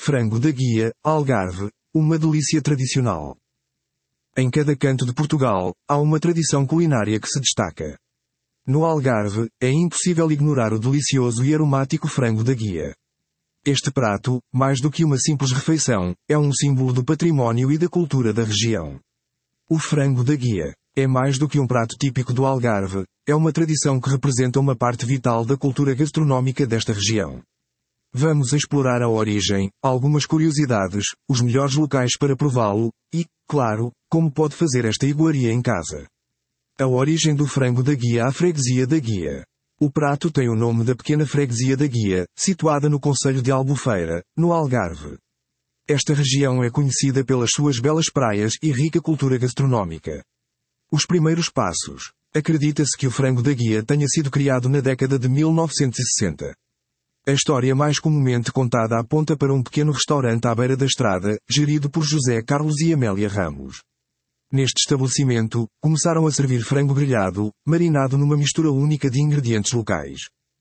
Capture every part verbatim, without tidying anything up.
Frango da Guia, Algarve, uma delícia tradicional. Em cada canto de Portugal, há uma tradição culinária que se destaca. No Algarve, é impossível ignorar o delicioso e aromático frango da Guia. Este prato, mais do que uma simples refeição, é um símbolo do património e da cultura da região. O frango da Guia é mais do que um prato típico do Algarve, é uma tradição que representa uma parte vital da cultura gastronómica desta região. Vamos explorar a origem, algumas curiosidades, os melhores locais para prová-lo, e, claro, como pode fazer esta iguaria em casa. A origem do frango da Guia à freguesia da Guia. O prato tem o nome da pequena freguesia da Guia, situada no concelho de Albufeira, no Algarve. Esta região é conhecida pelas suas belas praias e rica cultura gastronómica. Os primeiros passos. Acredita-se que o frango da Guia tenha sido criado na década de mil novecentos e sessenta. A história mais comumente contada aponta para um pequeno restaurante à beira da estrada, gerido por José Carlos e Amélia Ramos. Neste estabelecimento, começaram a servir frango grelhado, marinado numa mistura única de ingredientes locais.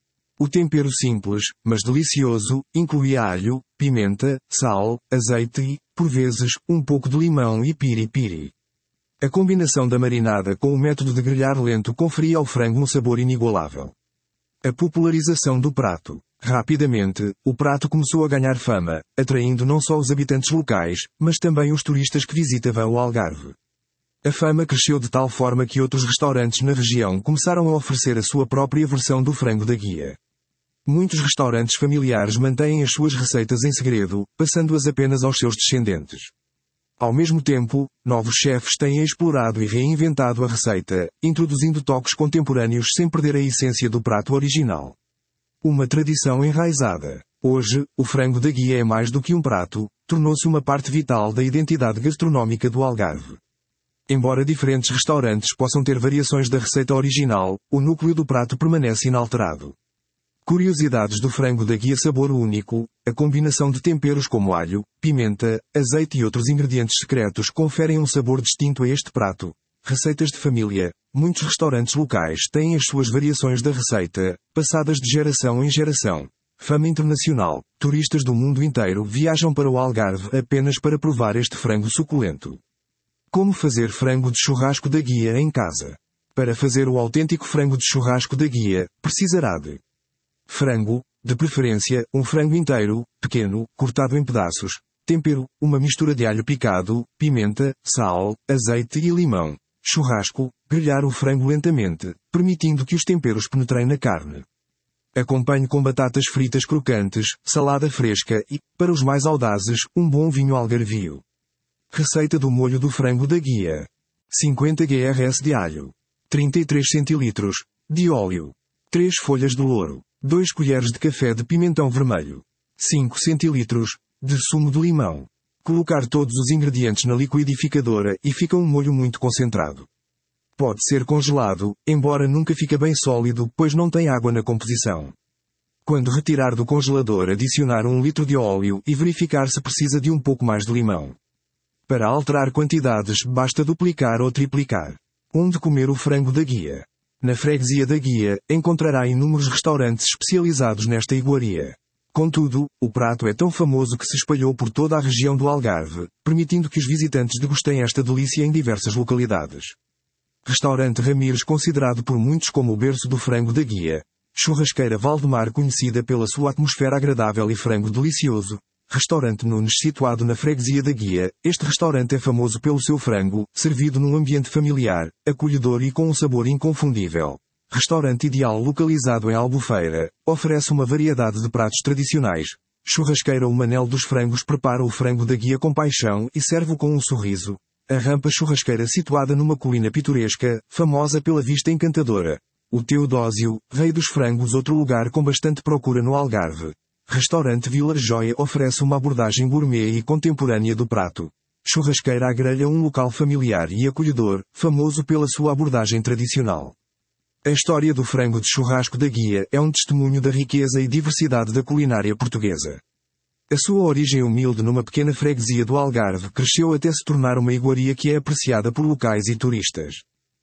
O tempero simples, mas delicioso, incluía alho, pimenta, sal, azeite e, por vezes, um pouco de limão e piri-piri. A combinação da marinada com o método de grelhar lento conferia ao frango um sabor inigualável. A popularização do prato. Rapidamente, o prato começou a ganhar fama, atraindo não só os habitantes locais, mas também os turistas que visitavam o Algarve. A fama cresceu de tal forma que outros restaurantes na região começaram a oferecer a sua própria versão do frango da Guia. Muitos restaurantes familiares mantêm as suas receitas em segredo, passando-as apenas aos seus descendentes. Ao mesmo tempo, novos chefes têm explorado e reinventado a receita, introduzindo toques contemporâneos sem perder a essência do prato original. Uma tradição enraizada. Hoje, o frango da Guia é mais do que um prato, tornou-se uma parte vital da identidade gastronómica do Algarve. Embora diferentes restaurantes possam ter variações da receita original, o núcleo do prato permanece inalterado. Curiosidades do frango da Guia: sabor único, a combinação de temperos como alho, pimenta, azeite e outros ingredientes secretos conferem um sabor distinto a este prato. Receitas de família. Muitos restaurantes locais têm as suas variações da receita, passadas de geração em geração. Fama internacional. Turistas do mundo inteiro viajam para o Algarve apenas para provar este frango suculento. Como fazer frango de churrasco da Guia em casa? Para fazer o autêntico frango de churrasco da Guia, precisará de frango, de preferência, um frango inteiro, pequeno, cortado em pedaços, tempero, uma mistura de alho picado, pimenta, sal, azeite e limão. Churrasco, grelhar o frango lentamente, permitindo que os temperos penetrem na carne. Acompanhe com batatas fritas crocantes, salada fresca e, para os mais audazes, um bom vinho algarvio. Receita do molho do frango da Guia. cinquenta gramas de alho. trinta e três centilitros de óleo. três folhas de louro. duas colheres de café de pimentão vermelho. cinco centilitros de sumo de limão. Colocar todos os ingredientes na liquidificadora e fica um molho muito concentrado. Pode ser congelado, embora nunca fique bem sólido, pois não tem água na composição. Quando retirar do congelador, adicionar um litro de óleo e verificar se precisa de um pouco mais de limão. Para alterar quantidades, basta duplicar ou triplicar. Onde comer o frango da Guia? Na freguesia da Guia, encontrará inúmeros restaurantes especializados nesta iguaria. Contudo, o prato é tão famoso que se espalhou por toda a região do Algarve, permitindo que os visitantes degustem esta delícia em diversas localidades. Restaurante Ramires, considerado por muitos como o berço do frango da Guia. Churrasqueira Valdemar, conhecida pela sua atmosfera agradável e frango delicioso. Restaurante Nunes, situado na freguesia da Guia. Este restaurante é famoso pelo seu frango, servido num ambiente familiar, acolhedor e com um sabor inconfundível. Restaurante Ideal, localizado em Albufeira, oferece uma variedade de pratos tradicionais. Churrasqueira O Manel dos Frangos prepara o frango da Guia com paixão e serve-o com um sorriso. A Rampa Churrasqueira, situada numa colina pitoresca, famosa pela vista encantadora. O Teodósio, Rei dos Frangos, outro lugar com bastante procura no Algarve. Restaurante Vila Joia oferece uma abordagem gourmet e contemporânea do prato. Churrasqueira à Grelha, um local familiar e acolhedor, famoso pela sua abordagem tradicional. A história do frango de churrasco da Guia é um testemunho da riqueza e diversidade da culinária portuguesa. A sua origem humilde numa pequena freguesia do Algarve cresceu até se tornar uma iguaria que é apreciada por locais e turistas.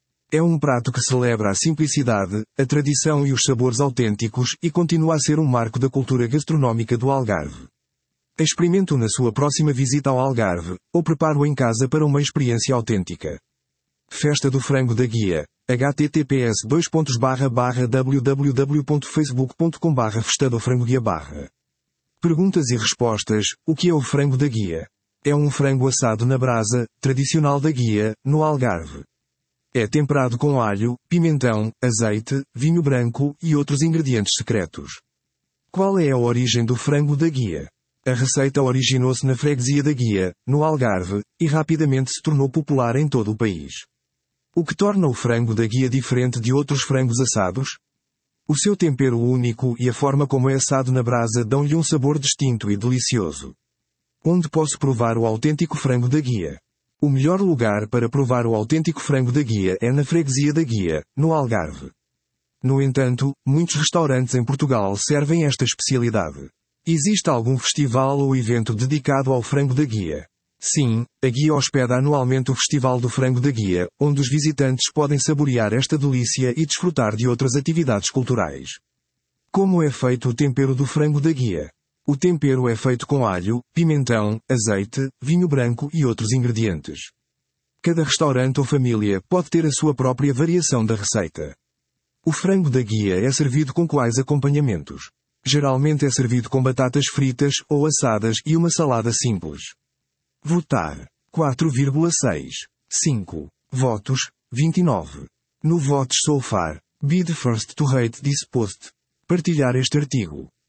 É um prato que celebra a simplicidade, a tradição e os sabores autênticos e continua a ser um marco da cultura gastronómica do Algarve. Experimente-o na sua próxima visita ao Algarve, ou prepare-o em casa para uma experiência autêntica. Festa do Frango da Guia. h t t p s dois pontos barra barra w w w ponto facebook ponto com barra festa do frango guia barra. Perguntas e respostas. O que é o frango da Guia? É um frango assado na brasa, tradicional da Guia, no Algarve. É temperado com alho, pimentão, azeite, vinho branco e outros ingredientes secretos. Qual é a origem do frango da Guia? A receita originou-se na freguesia da Guia, no Algarve, e rapidamente se tornou popular em todo o país. O que torna o frango da Guia diferente de outros frangos assados? O seu tempero único e a forma como é assado na brasa dão-lhe um sabor distinto e delicioso. Onde posso provar o autêntico frango da Guia? O melhor lugar para provar o autêntico frango da Guia é na freguesia da Guia, no Algarve. No entanto, muitos restaurantes em Portugal servem esta especialidade. Existe algum festival ou evento dedicado ao frango da Guia? Sim, a Guia hospeda anualmente o Festival do Frango da Guia, onde os visitantes podem saborear esta delícia e desfrutar de outras atividades culturais. Como é feito o tempero do frango da Guia? O tempero é feito com alho, pimentão, azeite, vinho branco e outros ingredientes. Cada restaurante ou família pode ter a sua própria variação da receita. O frango da Guia é servido com quais acompanhamentos? Geralmente é servido com batatas fritas ou assadas e uma salada simples. Votar. quatro vírgula seis. cinco. Votos. vinte e nove. No Votes So Far. Be the first to rate this post. Partilhar este artigo.